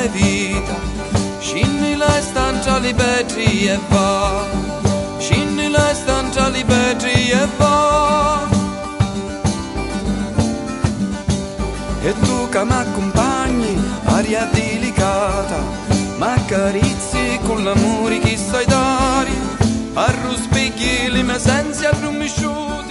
mia vita, scinni la stanza li petri e va, scinni la stanza li petri e va. E tu che mi accompagni, aria delicata, m'accarezzi con l'amore che sai dare, arruspeghi le mie sensi arrumisciute.